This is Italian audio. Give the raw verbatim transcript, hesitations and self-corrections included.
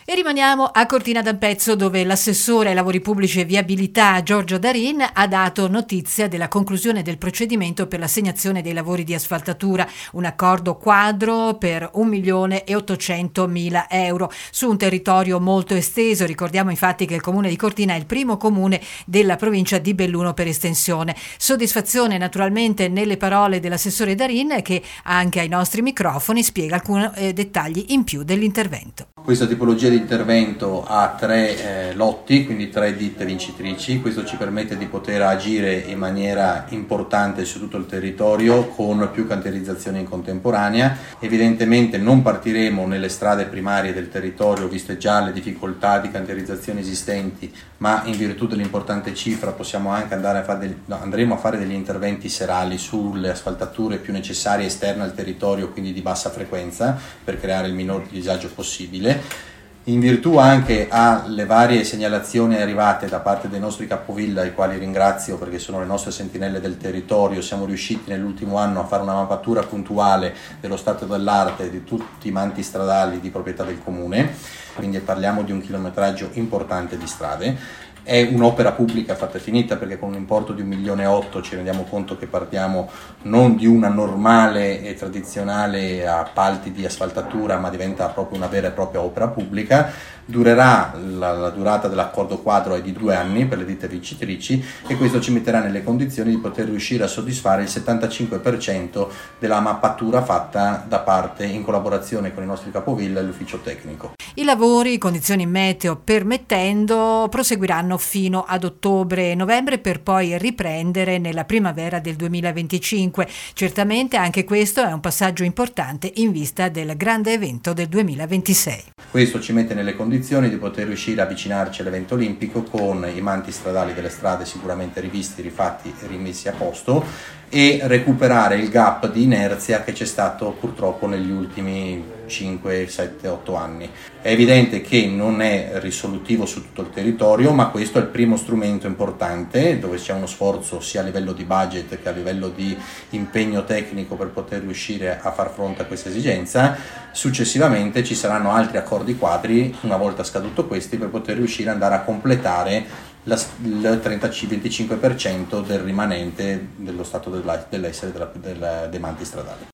E rimaniamo a Cortina d'Ampezzo, dove l'assessore ai lavori pubblici e viabilità Giorgio Darin ha dato notizia della conclusione del procedimento per l'assegnazione dei lavori di asfaltatura, un accordo quadro per un milione e ottocentomila euro su un territorio molto esteso. Ricordiamo infatti che il comune di Cortina è il primo comune della provincia di Belluno per estensione. Soddisfazione naturalmente nelle parole dell'assessore Darin, che anche ai nostri microfoni spiega alcuni eh, dettagli in più dell'intervento. Questa tipologia di intervento ha tre eh, lotti, quindi tre ditte vincitrici. Questo ci permette di poter agire in maniera importante su tutto il territorio con più cantierizzazione in contemporanea. Evidentemente non partiremo nelle strade primarie del territorio, viste già le difficoltà di cantierizzazione esistenti, ma in virtù dell'importante cifra possiamo anche andare a fare degli, no, andremo a fare degli interventi serali sulle asfaltature più necessarie esterne al territorio, quindi di bassa frequenza, per creare il minor disagio possibile. In virtù anche alle varie segnalazioni arrivate da parte dei nostri capovilla, i quali ringrazio perché sono le nostre sentinelle del territorio, siamo riusciti nell'ultimo anno a fare una mappatura puntuale dello stato dell'arte di tutti i manti stradali di proprietà del comune, quindi parliamo di un chilometraggio importante di strade. È un'opera pubblica fatta e finita, perché con un importo di un milione e otto ci rendiamo conto che partiamo non di una normale e tradizionale appalti di asfaltatura, ma diventa proprio una vera e propria opera pubblica. Durerà, la, la durata dell'accordo quadro è di due anni per le ditte vincitrici, e questo ci metterà nelle condizioni di poter riuscire a soddisfare il settantacinque per cento della mappatura fatta da parte, in collaborazione con i nostri capovilla e l'ufficio tecnico. I lavori, condizioni meteo permettendo, proseguiranno fino ad ottobre e novembre, per poi riprendere nella primavera del duemilaventicinque. Certamente anche questo è un passaggio importante in vista del grande evento del duemilaventisei. Questo ci mette nelle condizioni di poter riuscire a avvicinarci all'evento olimpico con i manti stradali delle strade sicuramente rivisti, rifatti e rimessi a posto, e recuperare il gap di inerzia che c'è stato purtroppo negli ultimi cinque, sette, otto anni. È evidente che non è risolutivo su tutto il territorio, ma questo è il primo strumento importante dove c'è uno sforzo sia a livello di budget che a livello di impegno tecnico per poter riuscire a far fronte a questa esigenza. Successivamente ci saranno altri accordi quadri, una volta scaduto questi, per poter riuscire ad andare a completare La, il trenta-venticinque per cento del rimanente dello stato dell'essere della, della, dei manti stradali.